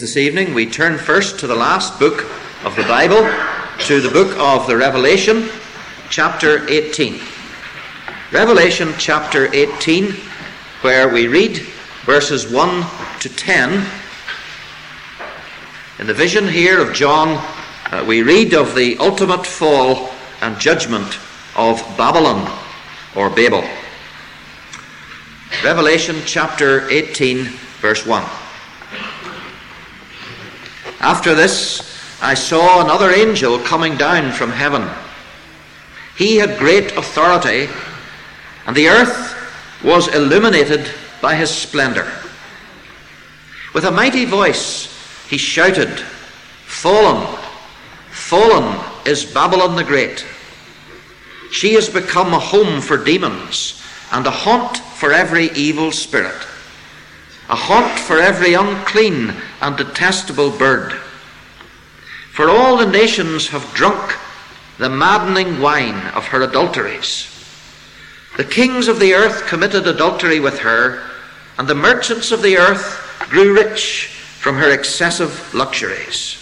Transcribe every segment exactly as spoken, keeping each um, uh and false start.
this evening, we turn first to the last book of the Bible, to the book of the Revelation, chapter eighteen. Revelation chapter eighteen, where we read verses one to ten. In the vision here of John, uh, we read of the ultimate fall and judgment of Babylon, or Babel. Revelation chapter eighteen, verse one. After this, I saw another angel coming down from heaven. He had great authority, and the earth was illuminated by his splendor. With a mighty voice, he shouted, "Fallen, fallen is Babylon the Great. She has become a home for demons and a haunt for every evil spirit, a haunt for every unclean and detestable bird. For all the nations have drunk the maddening wine of her adulteries. The kings of the earth committed adultery with her, and the merchants of the earth grew rich from her excessive luxuries."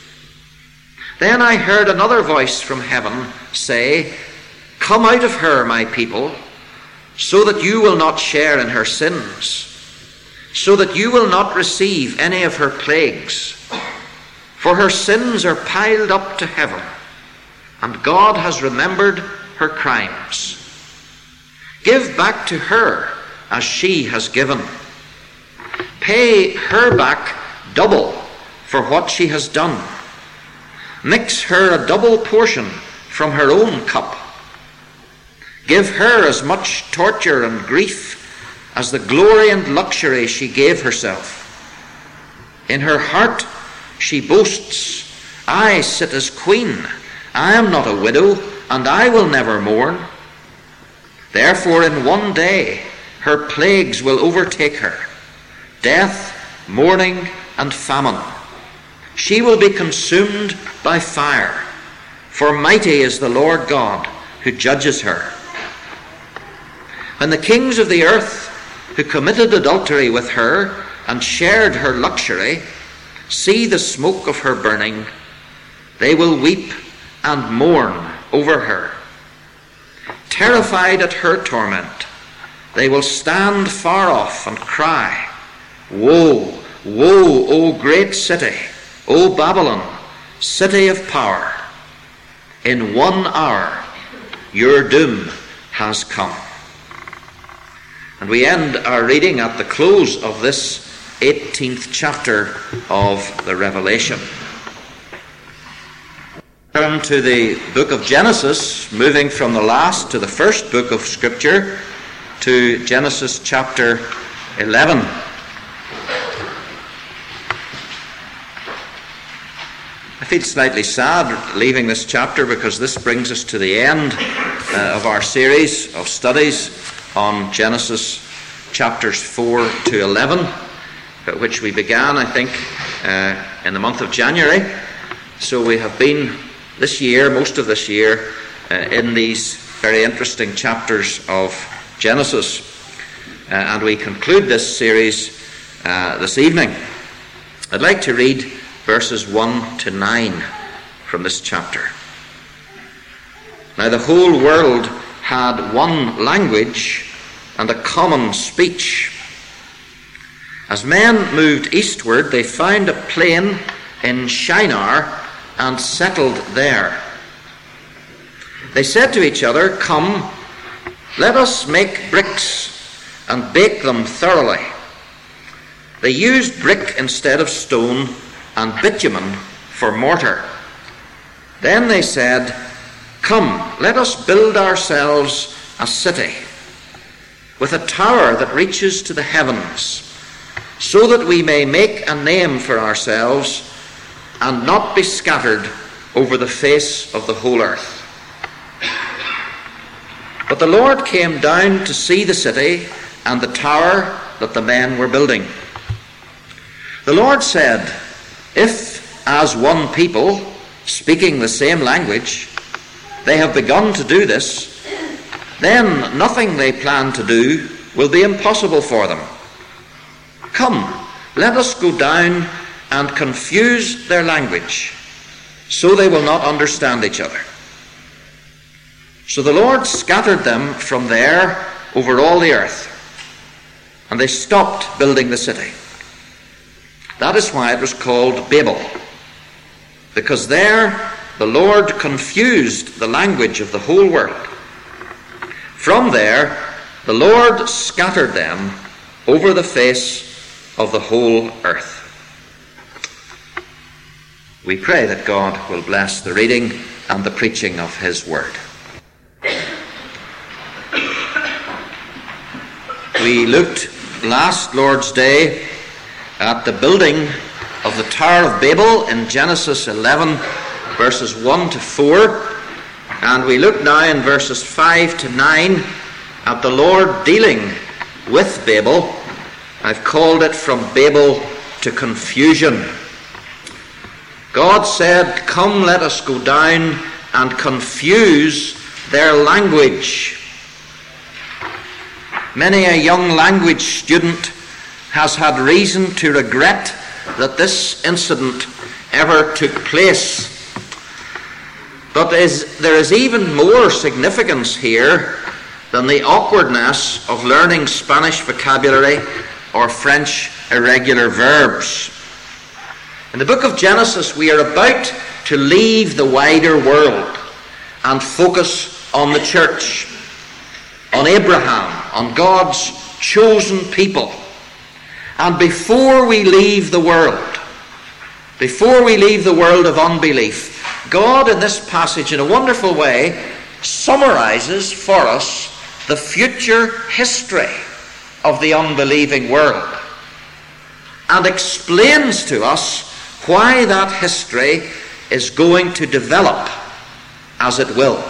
Then I heard another voice from heaven say, "Come out of her, my people, so that you will not share in her sins, so that you will not receive any of her plagues. For her sins are piled up to heaven, and God has remembered her crimes. Give back to her as she has given. Pay her back double for what she has done. Mix her a double portion from her own cup. Give her as much torture and grief as the glory and luxury she gave herself. In her heart she boasts, 'I sit as queen. I am not a widow, and I will never mourn.' Therefore in one day her plagues will overtake her, death, mourning, and famine. She will be consumed by fire, for mighty is the Lord God who judges her. When the kings of the earth who committed adultery with her and shared her luxury see the smoke of her burning, they will weep and mourn over her. Terrified at her torment, they will stand far off and cry, 'Woe, woe, O great city, O Babylon, city of power! In one hour your doom has come.'" And we end our reading at the close of this eighteenth chapter of the Revelation. Turn to the book of Genesis, moving from the last to the first book of Scripture, to Genesis chapter eleven. I feel slightly sad leaving this chapter because this brings us to the end uh, of our series of studies on Genesis chapters four to eleven, which we began, I think, uh, in the month of January. So we have been this year, most of this year, uh, in these very interesting chapters of Genesis. Uh, and we conclude this series uh, this evening. I'd like to read verses one to nine from this chapter. "Now the whole world had one language and a common speech. As men moved eastward, they found a plain in Shinar and settled there. They said to each other, 'Come, let us make bricks and bake them thoroughly.' They used brick instead of stone and bitumen for mortar. Then they said, 'Come, let us build ourselves a city with a tower that reaches to the heavens, so that we may make a name for ourselves and not be scattered over the face of the whole earth.' But the Lord came down to see the city and the tower that the men were building. The Lord said, 'If, as one people, speaking the same language, they have begun to do this, then nothing they plan to do will be impossible for them. Come, let us go down and confuse their language, so they will not understand each other. So the Lord scattered them from there over all the earth, and they stopped building the city. That is why it was called Babel, because there the Lord confused the language of the whole world. From there, the Lord scattered them over the face of the whole earth. We pray that God will bless the reading and the preaching of his word. We looked last Lord's Day at the building of the Tower of Babel in Genesis eleven, verses one to four, and we look now in verses five to nine at the Lord dealing with Babel. I've called it From Babel to Confusion. God said, "Come, let us go down and confuse their language." Many a young language student has had reason to regret that this incident ever took place. But is, there is even more significance here than the awkwardness of learning Spanish vocabulary or French irregular verbs. In the book of Genesis, we are about to leave the wider world and focus on the church, on Abraham, on God's chosen people. And before we leave the world, before we leave the world of unbelief, God in this passage, in a wonderful way, summarizes for us the future history of the unbelieving world and explains to us why that history is going to develop as it will.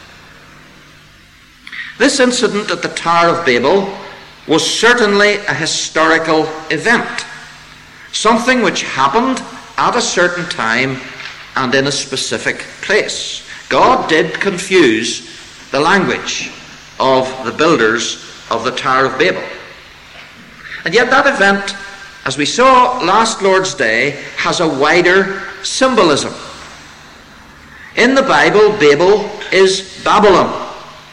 This incident at the Tower of Babel was certainly a historical event, something which happened at a certain time and in a specific place. God did confuse the language of the builders of the Tower of Babel. And yet that event, as we saw last Lord's Day, has a wider symbolism. In the Bible, Babel is Babylon.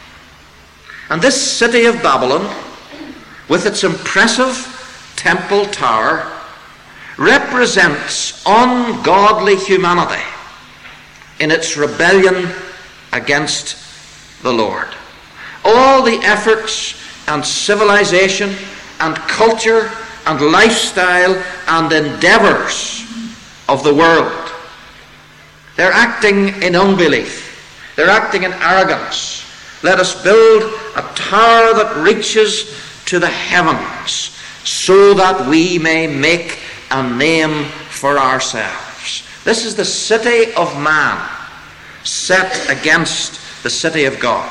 And this city of Babylon, with its impressive temple tower, represents ungodly humanity in its rebellion against the Lord. All the efforts and civilization and culture and lifestyle and endeavors of the world, they're acting in unbelief. They're acting in arrogance. Let us build a tower that reaches to the heavens so that we may make a name for ourselves. This is the city of man set against the city of God.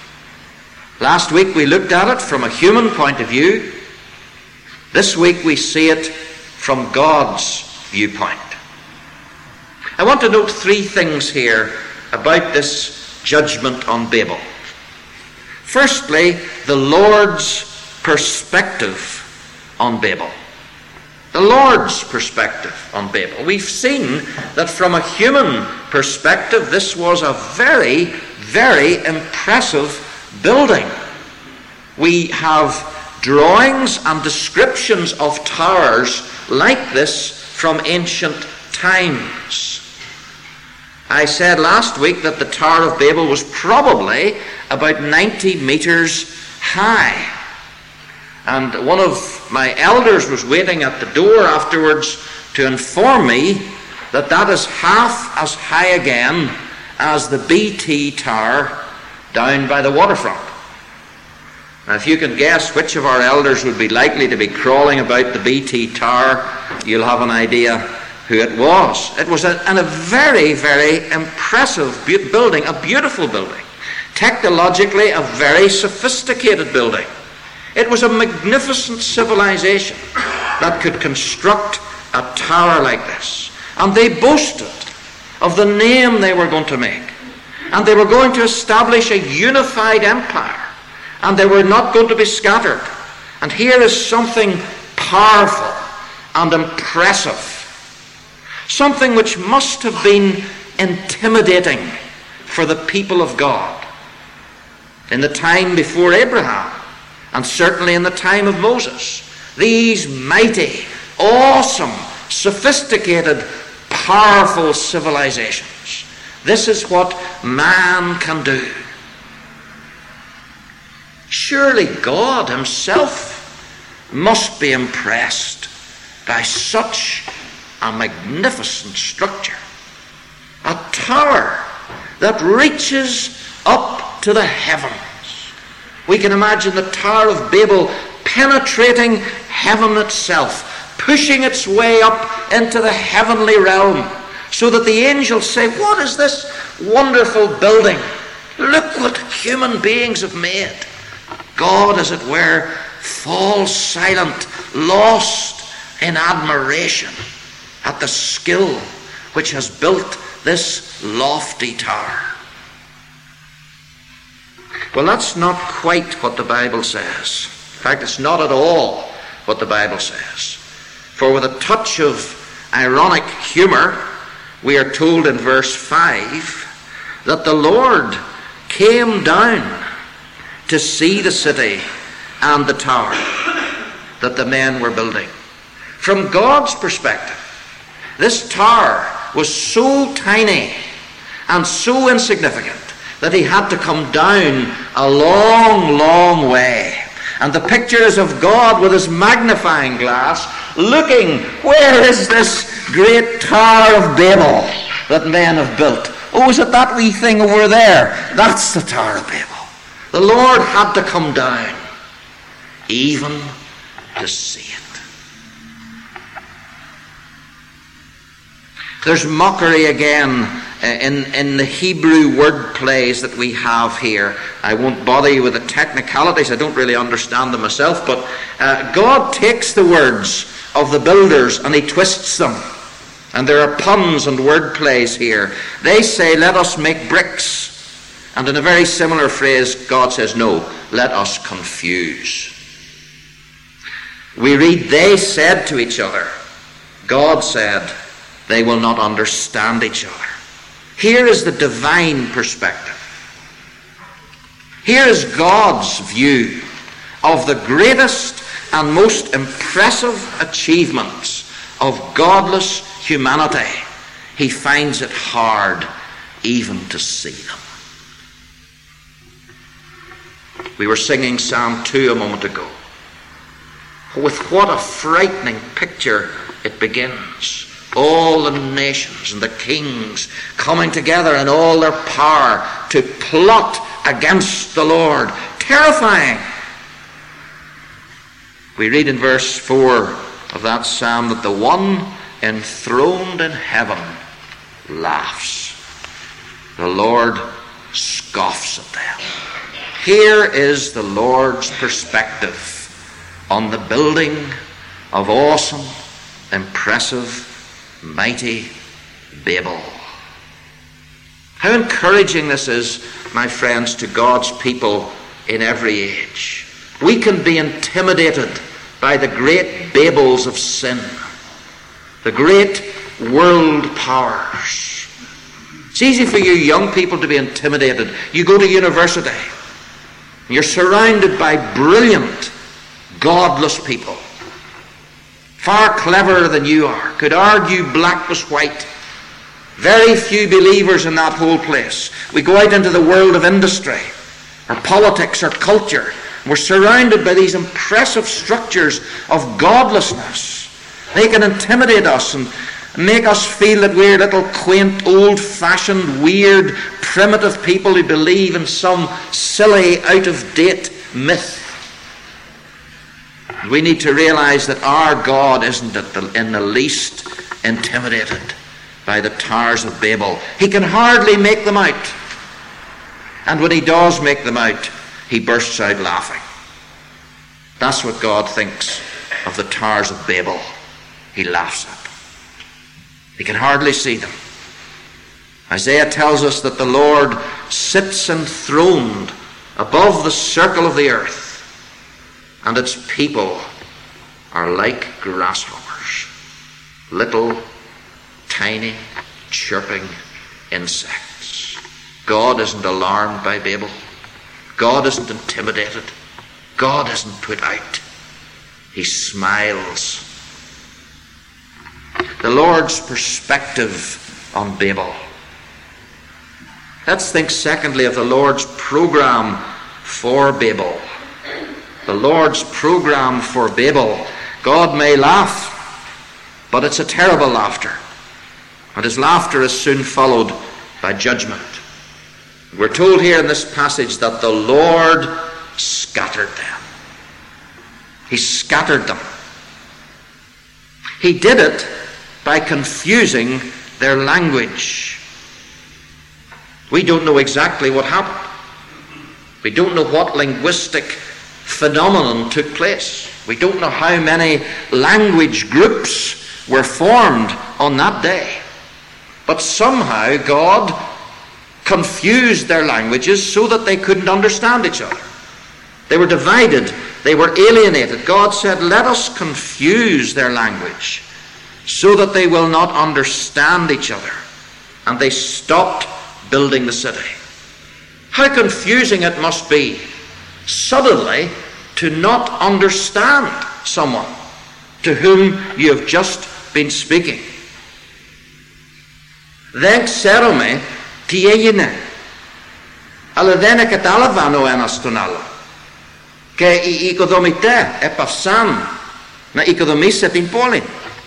Last week we looked at it from a human point of view. This week we see it from God's viewpoint. I want to note three things here about this judgment on Babel. Firstly, the Lord's perspective on Babel. The Lord's perspective on Babel. We've seen that from a human perspective, this was a very, very impressive building. We have drawings and descriptions of towers like this from ancient times. I said last week that the Tower of Babel was probably about ninety meters high. And one of my elders was waiting at the door afterwards to inform me that that is half as high again as the B T Tower down by the waterfront. Now, if you can guess which of our elders would be likely to be crawling about the B T Tower, you'll have an idea who it was. It was a, and a very, very impressive bu- building, a beautiful building. Technologically, a very sophisticated building. It was a magnificent civilization that could construct a tower like this. And they boasted of the name they were going to make. And they were going to establish a unified empire. And they were not going to be scattered. And here is something powerful and impressive something which must have been intimidating for the people of God in the time before Abraham, and certainly in the time of Moses. These mighty, awesome, sophisticated, powerful civilizations. This is what man can do. Surely God himself must be impressed by such a magnificent structure. A tower that reaches up to the heavens. We can imagine the Tower of Babel penetrating heaven itself, pushing its way up into the heavenly realm, so that the angels say, what is this wonderful building? Look what human beings have made. God, as it were, falls silent, lost in admiration at the skill which has built this lofty tower. Well, that's not quite what the Bible says. In fact, it's not at all what the Bible says. For with a touch of ironic humor, we are told in verse five that the Lord came down to see the city and the tower that the men were building. From God's perspective, this tower was so tiny and so insignificant that he had to come down a long, long way. And the picture is of God with his magnifying glass, looking, where is this great Tower of Babel that men have built? Oh, is it that wee thing over there? That's the Tower of Babel. The Lord had to come down, even to see it. There's mockery again in, in the Hebrew word plays that we have here. I won't bother you with the technicalities. I don't really understand them myself. But uh, God takes the words of the builders and he twists them. And there are puns and word plays here. They say, let us make bricks. And in a very similar phrase, God says, no, let us confuse. We read, they said to each other. God said, they will not understand each other. Here is the divine perspective. Here is God's view of the greatest and most impressive achievements of godless humanity. He finds it hard even to see them. We were singing Psalm two a moment ago. With what a frightening picture it begins. All the nations and the kings coming together in all their power to plot against the Lord. Terrifying. We read in verse four of that psalm that the one enthroned in heaven laughs. The Lord scoffs at them. Here is the Lord's perspective on the building of awesome, impressive, mighty Babel. How encouraging this is, my friends, to God's people in every age. We can be intimidated by the great Babels of sin, the great world powers. It's easy for you young people to be intimidated. You go to university, you're surrounded by brilliant, godless people, far cleverer than you are, could argue black was white. Very few believers in that whole place. We go out into the world of industry, or politics, or culture. We're surrounded by these impressive structures of godlessness. They can intimidate us and make us feel that we're little quaint, old-fashioned, weird, primitive people who believe in some silly, out-of-date myth. We need to realize that our God isn't in the least intimidated by the towers of Babel. He can hardly make them out. And when he does make them out, he bursts out laughing. That's what God thinks of the towers of Babel. He laughs at them. He can hardly see them. Isaiah tells us that the Lord sits enthroned above the circle of the earth, and its people are like grasshoppers, little tiny, chirping insects. God isn't alarmed by Babel. God isn't intimidated. God isn't put out. He smiles. The Lord's perspective on Babel. Let's think secondly of the Lord's program for Babel. The Lord's program for Babel. God may laugh, but it's a terrible laughter. And his laughter is soon followed by judgment. We're told here in this passage that the Lord scattered them. He scattered them. He did it by confusing their language. We don't know exactly what happened. We don't know what linguistic phenomenon took place. We don't know how many language groups were formed on that day. But somehow God confused their languages so that they couldn't understand each other. They were divided. They were alienated. God said, let us confuse their language so that they will not understand each other. And they stopped building the city. How confusing it must be suddenly to not understand someone to whom you have just been speaking. Δεν ξέρουμε τι έγινε, αλλά δεν κατάλαβαν ο ένας τον άλλο. Και οι οικοδομητές έπαυσαν να οικοδομήσουν την πόλη.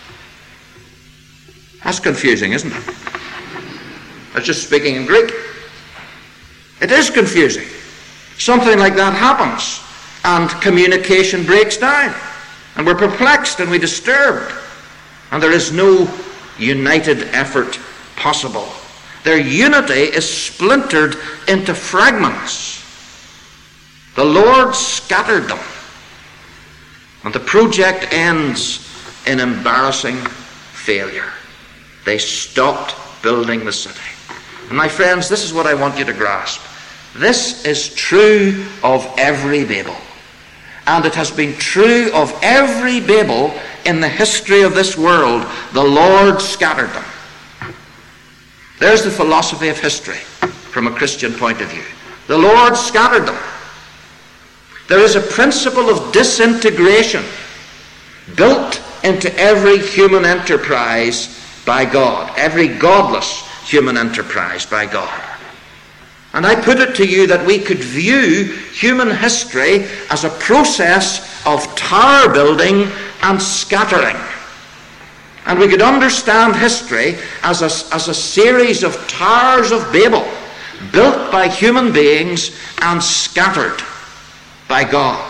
That's confusing, isn't it? I was just speaking in Greek. It is confusing. Something like that happens, and communication breaks down, and we're perplexed and we're disturbed, and there is no united effort possible. Their unity is splintered into fragments. The Lord scattered them, and the project ends in embarrassing failure. They stopped building the city. And my friends, this is what I want you to grasp. This is true of every Babel. And it has been true of every Babel in the history of this world. The Lord scattered them. There's the philosophy of history from a Christian point of view. The Lord scattered them. There is a principle of disintegration built into every human enterprise by God, every godless human enterprise by God. And I put it to you that we could view human history as a process of tower building and scattering. And we could understand history as a, as a series of towers of Babel, built by human beings and scattered by God.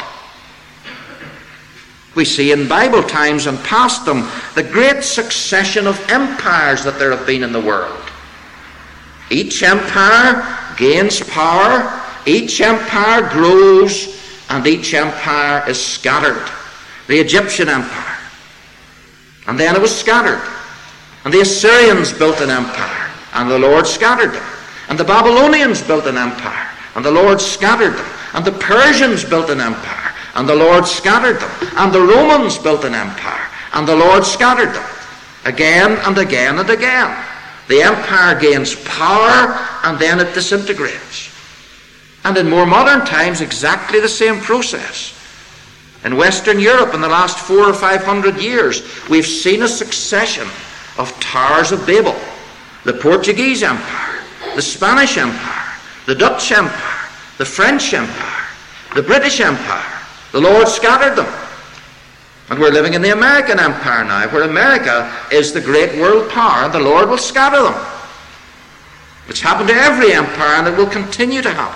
We see in Bible times and past them the great succession of empires that there have been in the world. Each empire gains power, each empire grows, and each empire is scattered. The Egyptian Empire, and then it was scattered. And the Assyrians built an empire, and the Lord scattered them. And the Babylonians built an empire, and the Lord scattered them. And the Persians built an empire, and the Lord scattered them. And the Romans built an empire, and the Lord scattered them. Again and again and again. The empire gains power, and then it disintegrates. And in more modern times, exactly the same process. In Western Europe in the last four or five hundred years, we've seen a succession of towers of Babel. The Portuguese Empire, the Spanish Empire, the Dutch Empire, the French Empire, the British Empire. The Lord scattered them. And we're living in the American Empire now, where America is the great world power, and the Lord will scatter them. It's happened to every empire, and it will continue to happen.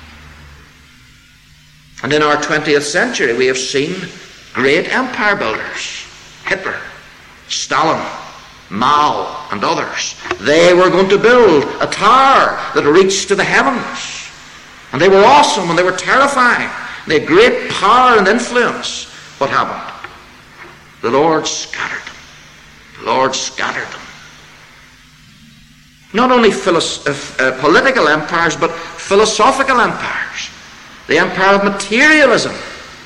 And in our twentieth century, we have seen great empire builders. Hitler, Stalin, Mao, and others. They were going to build a tower that reached to the heavens. And they were awesome, and they were terrifying. They had great power and influence. What happened? The Lord scattered them. The Lord scattered them. Not only philos- uh, uh, political empires, but philosophical empires. The empire of materialism.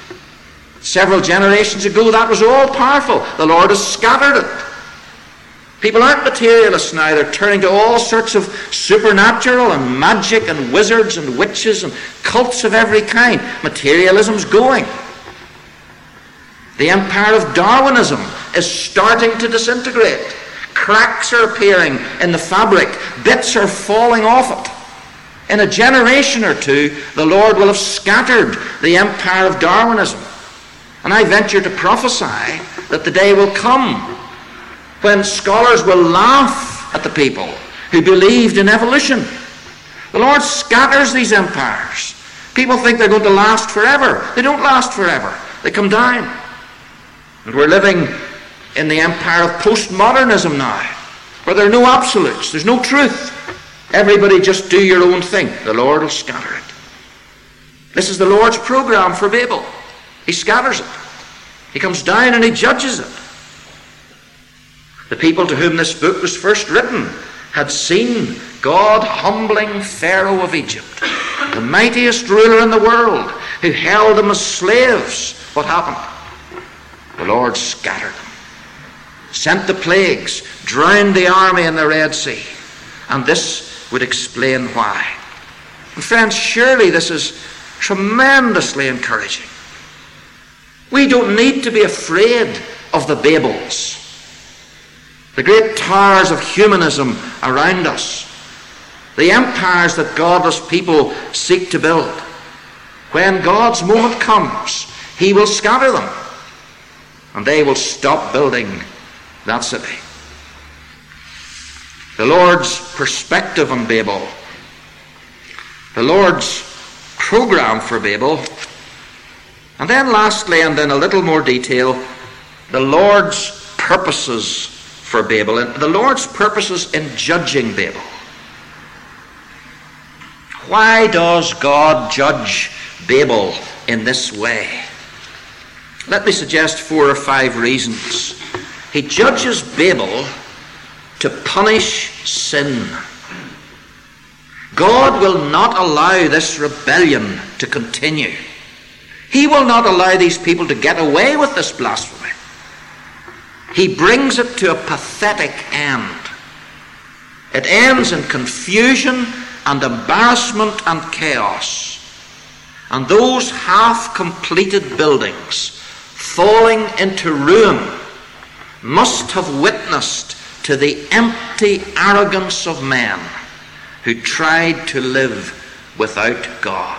Several generations ago, that was all powerful. The Lord has scattered it. People aren't materialists now. They're turning to all sorts of supernatural and magic and wizards and witches and cults of every kind. Materialism's going. The empire of Darwinism is starting to disintegrate. Cracks are appearing in the fabric. Bits are falling off it. In a generation or two, the Lord will have scattered the empire of Darwinism. And I venture to prophesy that the day will come when scholars will laugh at the people who believed in evolution. The Lord scatters these empires. People think they're going to last forever. They don't last forever. They come down. And we're living in the empire of postmodernism now, where there are no absolutes. There's no truth. Everybody just do your own thing. The Lord will scatter it. This is the Lord's program for Babel. He scatters it. He comes down and he judges it. The people to whom this book was first written had seen God humbling Pharaoh of Egypt, the mightiest ruler in the world, who held them as slaves. What happened? The Lord scattered them, sent the plagues, drowned the army in the Red Sea. And this would explain why. And friends, surely this is tremendously encouraging. We don't need to be afraid of the Babels, the great towers of humanism around us, the empires that godless people seek to build. When God's moment comes, he will scatter them, and they will stop building that city. The Lord's perspective on Babel, the Lord's program for Babel, and then lastly, and in a little more detail, the Lord's purposes for Babel, and the Lord's purposes in judging Babel. Why does God judge Babel in this way? Let me suggest four or five reasons. He judges Babel to punish sin. God will not allow this rebellion to continue. He will not allow these people to get away with this blasphemy. He brings it to a pathetic end. It ends in confusion and embarrassment and chaos. And those half-completed buildings falling into ruin must have witnessed to the empty arrogance of men who tried to live without God.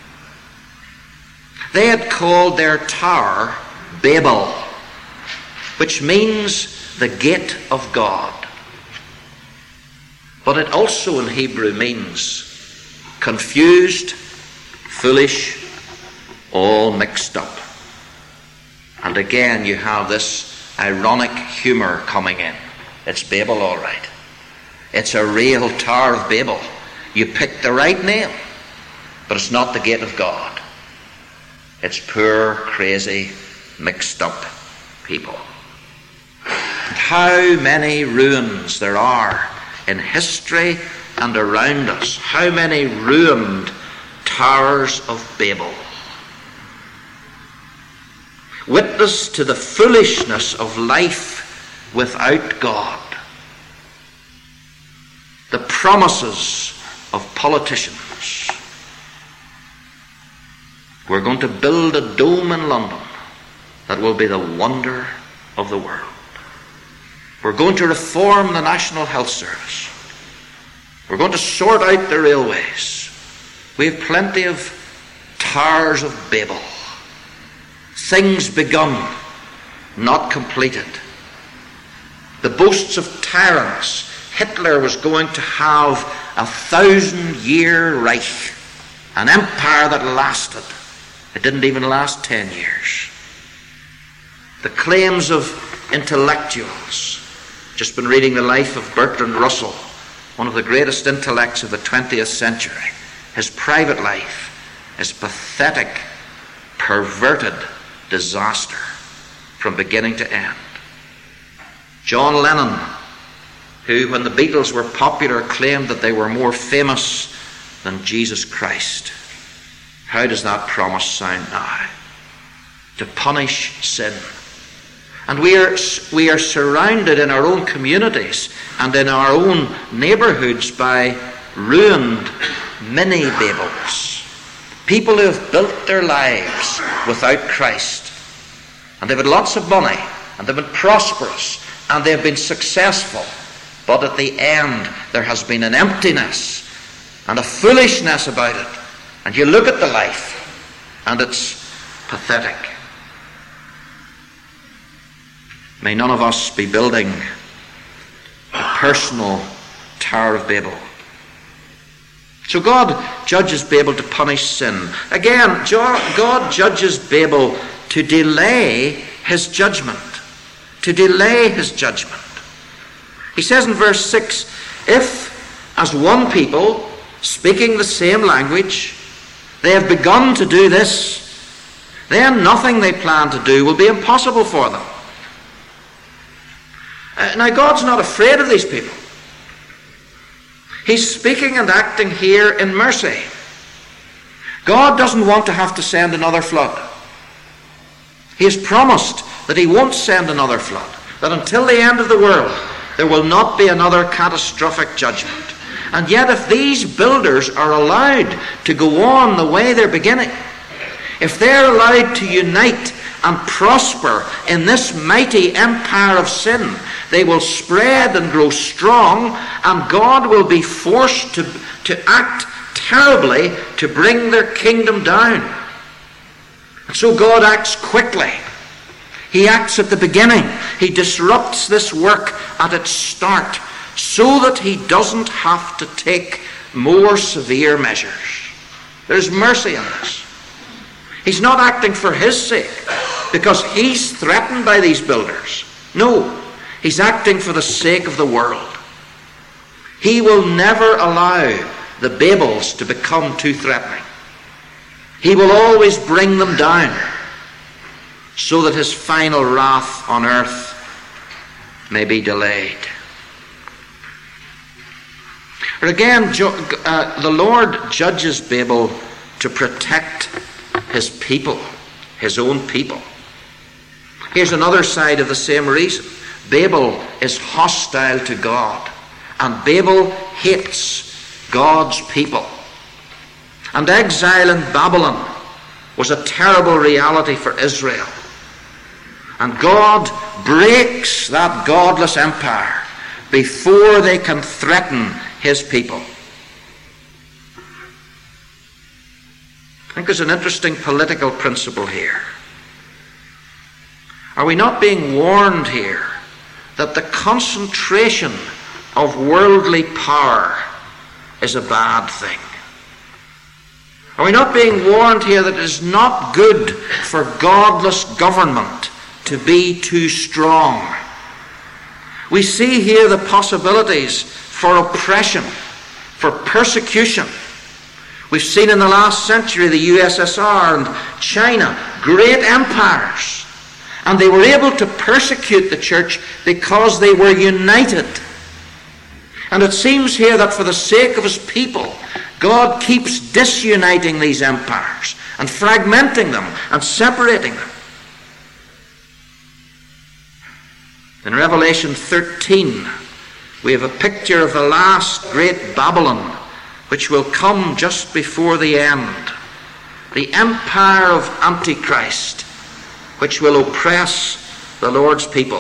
They had called their tower Babel, which means the gate of God. But it also in Hebrew means confused, foolish, all mixed up. And again you have this ironic humor coming in. It's Babel, all right. It's a real Tower of Babel. You picked the right name, but it's not the gate of God. It's poor, crazy, mixed up people. And how many ruins there are in history and around us. How many ruined towers of Babel. Witness to the foolishness of life without God. The promises of politicians. We're going to build a dome in London that will be the wonder of the world. We're going to reform the National Health Service. We're going to sort out the railways. We have plenty of towers of Babel. Things begun, not completed. The boasts of tyrants. Hitler was going to have a thousand-year Reich, an empire that lasted. It didn't even last ten years. The claims of intellectuals. Just been reading the life of Bertrand Russell, one of the greatest intellects of the twentieth century. His private life is pathetic, perverted disaster from beginning to end. John Lennon, who, when the Beatles were popular, claimed that they were more famous than Jesus Christ. How does that promise sound now? To punish sin. And we are, we are surrounded in our own communities and in our own neighbourhoods by ruined mini-Babels. People who have built their lives without Christ. And they've had lots of money, and they've been prosperous, and they've been successful. But at the end, there has been an emptiness and a foolishness about it. And you look at the life, and it's pathetic. May none of us be building a personal Tower of Babel. So God judges Babel to punish sin. Again, God judges Babel to delay his judgment. To delay his judgment. He says in verse six, if, as one people, speaking the same language, they have begun to do this, then nothing they plan to do will be impossible for them. Uh, now, God's not afraid of these people. He's speaking and acting here in mercy. God doesn't want to have to send another flood. He has promised that he won't send another flood, that until the end of the world there will not be another catastrophic judgment. And yet if these builders are allowed to go on the way they're beginning, if they're allowed to unite and prosper in this mighty empire of sin, they will spread and grow strong, and God will be forced to, to act terribly to bring their kingdom down. And so God acts quickly. He acts at the beginning. He disrupts this work at its start so that he doesn't have to take more severe measures. There's mercy in this. He's not acting for his sake because he's threatened by these builders. No, he's acting for the sake of the world. He will never allow the Babels to become too threatening. He will always bring them down so that his final wrath on earth may be delayed. Or again, uh, the Lord judges Babel to protect his people, his own people. Here's another side of the same reason. Babel is hostile to God, and Babel hates God's people. And exile in Babylon was a terrible reality for Israel. And God breaks that godless empire before they can threaten his people. I think there's an interesting political principle here. Are we not being warned here that the concentration of worldly power is a bad thing? Are we not being warned here that it is not good for godless government to be too strong? We see here the possibilities for oppression, for persecution. We've seen in the last century the U S S R and China, great empires, and they were able to persecute the church because they were united. And it seems here that for the sake of his people, God keeps disuniting these empires and fragmenting them and separating them. In Revelation thirteen, we have a picture of the last great Babylon, which will come just before the end. The empire of Antichrist, which will oppress the Lord's people.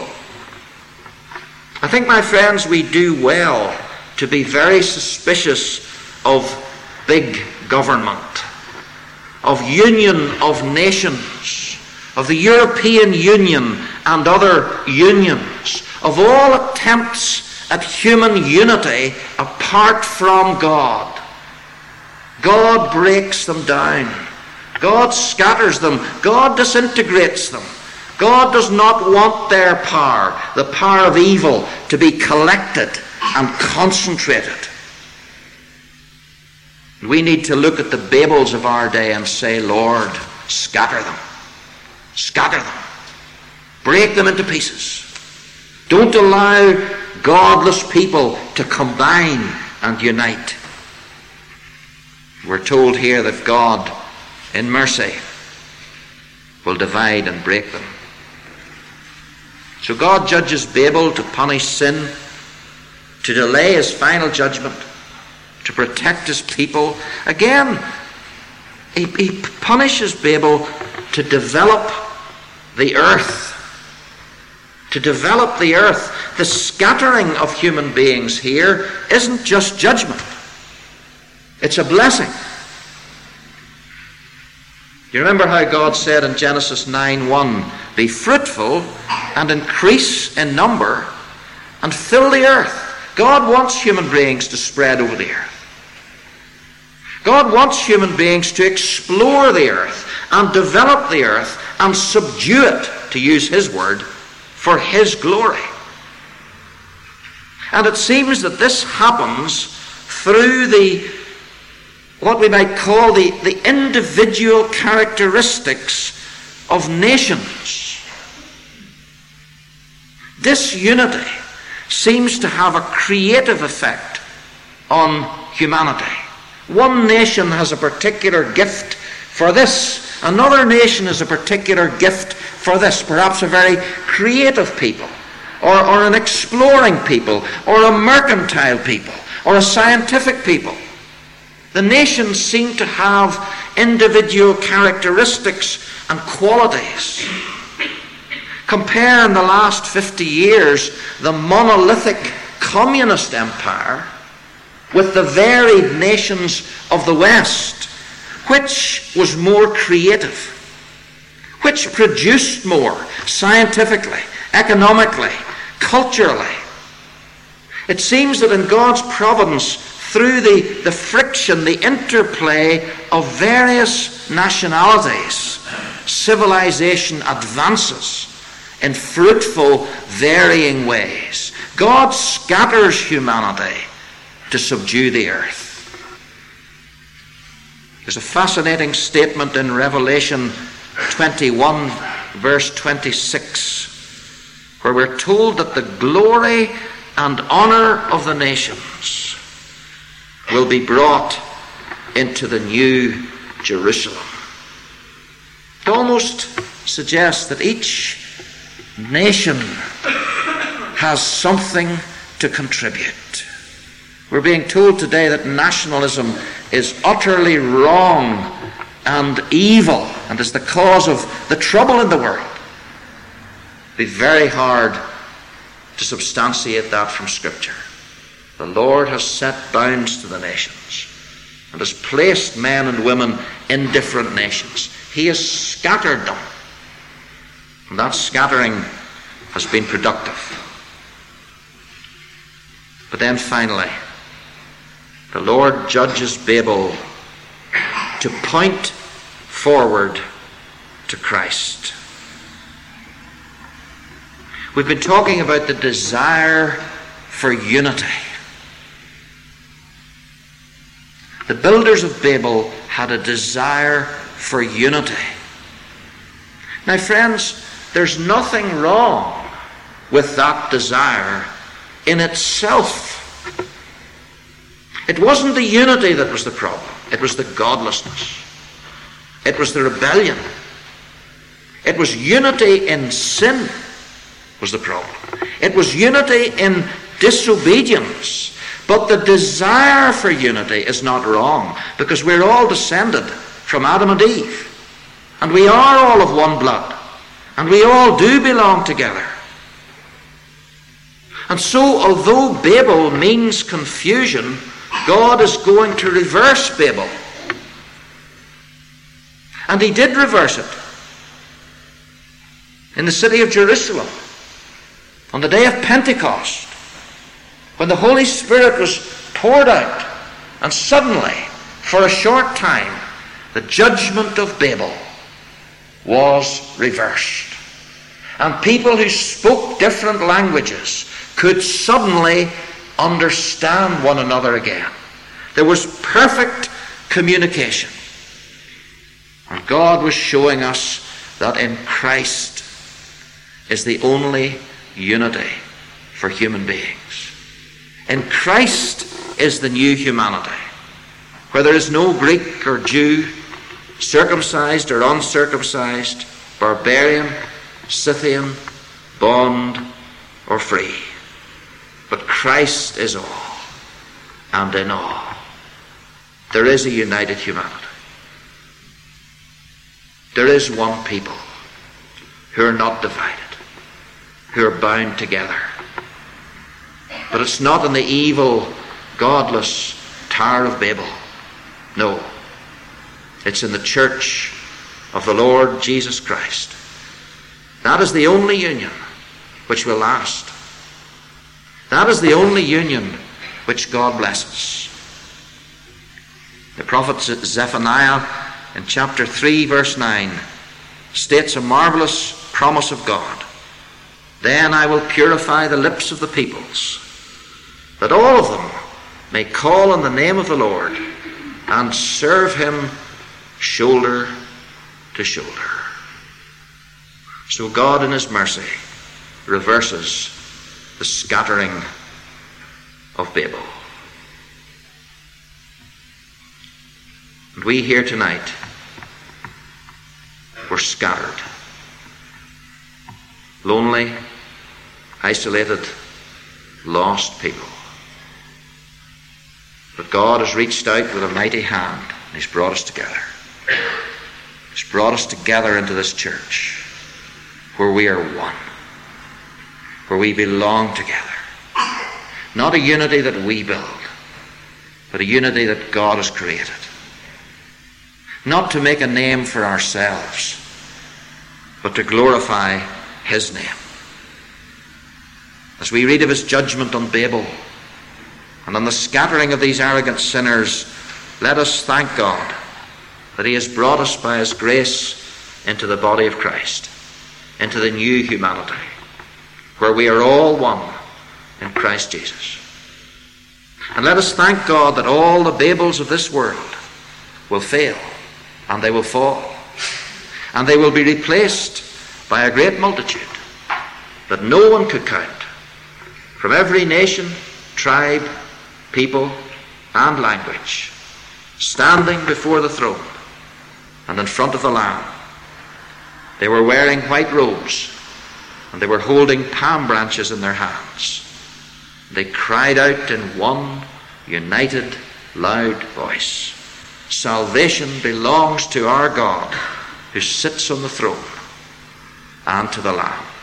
I think, my friends, we do well to be very suspicious of big government, of union of nations, of the European Union and other unions, of all attempts at human unity apart from God. God breaks them down. God scatters them. God disintegrates them. God does not want their power, the power of evil, to be collected and concentrated. We need to look at the Babels of our day and say, Lord, scatter them. Scatter them. Break them into pieces. Don't allow godless people to combine and unite. We're told here that God, in mercy, will divide and break them. So God judges Babel to punish sin, to delay his final judgment, to protect his people. Again, he, he punishes Babel to develop the earth. To develop the earth. The scattering of human beings here isn't just judgment. It's a blessing. You remember how God said in Genesis nine one, "Be fruitful and increase in number and fill the earth." God wants human beings to spread over the earth. God wants human beings to explore the earth and develop the earth and subdue it, to use his word, for his glory. And it seems that this happens through the, what we might call the, the individual characteristics of nations. Disunity seems to have a creative effect on humanity. One nation has a particular gift for this. Another nation has a particular gift for this. Perhaps a very creative people, or, or an exploring people, or a mercantile people, or a scientific people. The nations seem to have individual characteristics and qualities. Compare in the last fifty years the monolithic communist empire with the varied nations of the West. Which was more creative? Which produced more scientifically, economically, culturally? It seems that in God's providence, through the, the friction, the interplay of various nationalities, civilization advances in fruitful, varying ways. God scatters humanity to subdue the earth. There's a fascinating statement in Revelation twenty-one, verse twenty-six, where we're told that the glory and honor of the nations will be brought into the new Jerusalem. It almost suggests that each nation has something to contribute. We're being told today that nationalism is utterly wrong and evil and is the cause of the trouble in the world. It'd be very hard to substantiate that from Scripture. The Lord has set bounds to the nations and has placed men and women in different nations. He has scattered them. And that scattering has been productive. But then finally, the Lord judges Babel to point forward to Christ. We've been talking about the desire for unity. The builders of Babel had a desire for unity. Now, friends, there's nothing wrong with that desire in itself. It wasn't the unity that was the problem. It was the godlessness. It was the rebellion. It was unity in sin was the problem. It was unity in disobedience. But the desire for unity is not wrong, because we're all descended from Adam and Eve. And we are all of one blood. And we all do belong together. And so, although Babel means confusion, God is going to reverse Babel. And he did reverse it. In the city of Jerusalem, on the day of Pentecost, when the Holy Spirit was poured out, and suddenly, for a short time, the judgment of Babel was reversed. And people who spoke different languages could suddenly understand one another again. There was perfect communication. And God was showing us that in Christ is the only unity for human beings. In Christ is the new humanity, where there is no Greek or Jew, circumcised or uncircumcised, barbarian, Scythian, bond or free. But Christ is all and in all. There is a united humanity. There is one people who are not divided, who are bound together. But it's not in the evil, godless Tower of Babel. No. It's in the church of the Lord Jesus Christ. That is the only union which will last. That is the only union which God blesses. The prophet Zephaniah in chapter three verse nine states a marvelous promise of God. Then I will purify the lips of the peoples, that all of them may call on the name of the Lord and serve him shoulder to shoulder. So God in his mercy reverses the scattering of Babel. And we here tonight were scattered, lonely, isolated, lost people. But God has reached out with a mighty hand and he's brought us together. He's brought us together into this church where we are one, where we belong together. Not a unity that we build, but a unity that God has created. Not to make a name for ourselves, but to glorify his name. As we read of his judgment on Babel and on the scattering of these arrogant sinners, let us thank God that he has brought us by his grace into the body of Christ, into the new humanity, where we are all one in Christ Jesus. And let us thank God that all the Babels of this world will fail, and they will fall, and they will be replaced by a great multitude that no one could count, from every nation, tribe, people, and language, standing before the throne and in front of the Lamb. They were wearing white robes, and they were holding palm branches in their hands. They cried out in one united, loud voice, "Salvation belongs to our God who sits on the throne and to the Lamb."